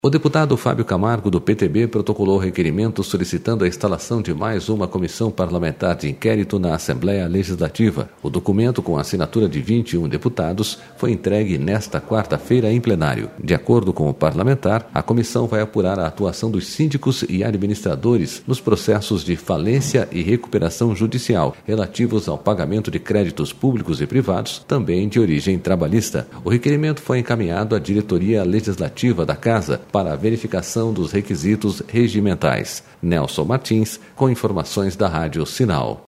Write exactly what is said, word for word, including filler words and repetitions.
O deputado Fábio Camargo, do P T B, protocolou requerimento solicitando a instalação de mais uma comissão parlamentar de inquérito na Assembleia Legislativa. O documento, com a assinatura de vinte e um deputados, foi entregue nesta quarta-feira em plenário. De acordo com o parlamentar, a comissão vai apurar a atuação dos síndicos e administradores nos processos de falência e recuperação judicial relativos ao pagamento de créditos públicos e privados, também de origem trabalhista. O requerimento foi encaminhado à diretoria legislativa da Casa para a verificação dos requisitos regimentais. Nelson Martins, com informações da Rádio Sinal.